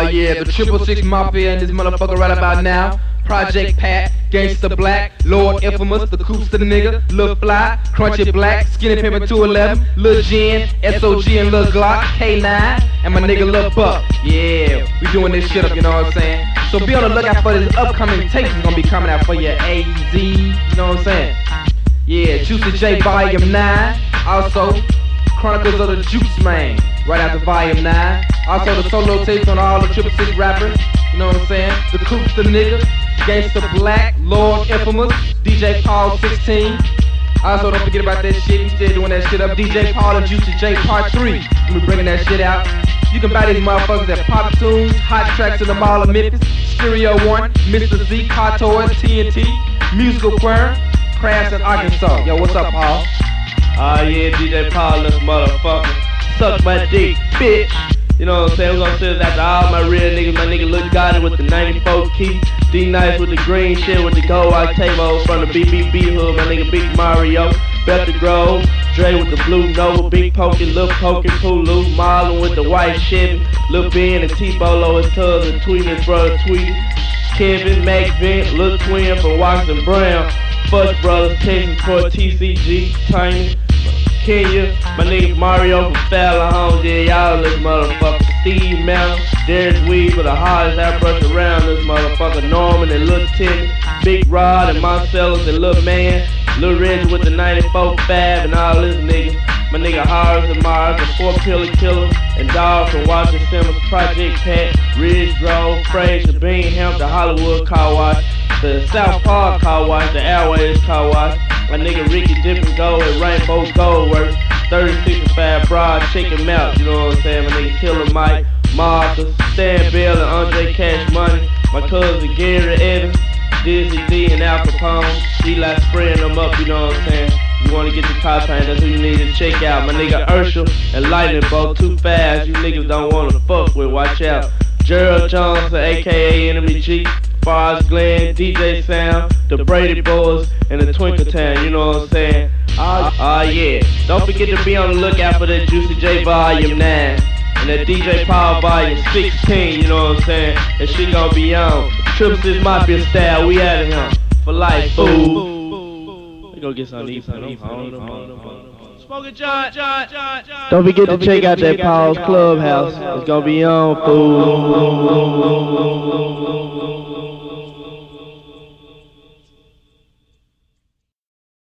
Yeah, the 666 Mafia and this motherfucker right about now. Project Pat, Gangsta Black, Lord Infamous, the Coops to the nigga, Lil Fly, Crunchy Black, Skinny Pimpin' 211, Lil Jen, SOG and Lil Glock, K9, and my nigga Lil Buck. Yeah, we doing this shit up, you know what I'm saying? So be on the lookout for this upcoming tape that's gonna be coming out for your AZ, you know what I'm saying? Yeah, Juicy J Volume 9, also Chronicles of the Juice Man, right after Volume 9. Also the solo tapes on all the 666 rappers, you know what I'm saying? The Coops the nigga, Gangsta Black, Lord Infamous, DJ Paul 16. Also don't forget about that shit, we still doing that shit up. DJ Paul and Juicy J Part 3, we bringing that shit out. You can buy these motherfuckers at Pop Tunes, Hot Tracks in the Mall of Memphis, Stereo One, Mr. Z, Car Toys, TNT, Musical Choir, Crafts in Arkansas. Yo, what's up, Paul? Yeah, DJ Paul, this motherfucker. Suck my dick, bitch. You know what I'm saying? We're gonna sit after all my real niggas. My nigga Lil Gotti with the 94 key. D-Nice with the green shit with the gold Octavo from the BBB hood. My nigga Big Mario. Bethel Grove. Dre with the blue Nova. Big Pokey, Lil Pokey, Pulu. Marlon with the white Chevy. Lil Ben and T-Bolo, his cousin. Tweety, his brother Tweety. Kevin, Mac Vent, Lil Twin from Washington Brown. Fuss Brothers, Texas Court, TCG, Tiny. Kenya, my nigga Mario from Fallon Homes, yeah, y'all this motherfucker. Steve Mellon, Derek Weed with the hardest airbrush around this motherfucker. Norman and Lil Timmy, Big Rod and Marcellus and Lil Man, Lil Reggie with the 94 Fab and all this niggas. My nigga Horace and Mars, the 4 Pillar Killer, and Dog from Washington Simmons, Project Pat, Ridge Grove, Frazier, Bingham, the Hollywood Car Wash, the South Park Car Wash, the Airways Car Wash. My nigga Ricky Dippin' Gold and Rainbow Goldworks, 3065 Broad Chicken Mouth, you know what I'm saying? My nigga Killer Mike, Martha, Stan Bill and Andre Cash Money, my cousin Gary Evans, Dizzy D and Al Capone, Eli spraying them up, you know what I'm saying? You wanna get the car paint, that's who you need to check out. My nigga Urshel and Lightning Bolt, too fast, you niggas don't wanna fuck with, watch out. Gerald Johnson, aka Enemy G, Foz Glenn, DJ Sound, the Brady Boys, and the Twinkle Town, you know what I'm saying? Yeah. Don't forget to be on the lookout for that Juicy J Volume 9 and that DJ Paul Volume 16, you know what I'm saying? That shit gonna be on. 666 Mafia style, we out of here. For life, fool. We gonna get some of these. Smoking John. Don't forget to check out that Paul's Clubhouse. It's gonna be on, fool.